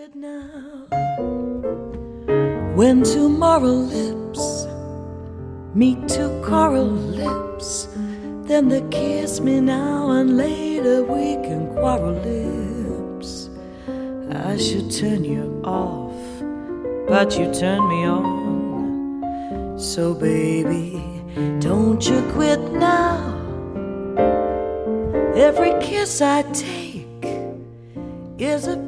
quit now. When tomorrow lips meet two coral lips, then they kiss me now and later we can quarrel lips. I should turn you off, but you turn me on. So baby, don't you quit now. Every kiss I take is a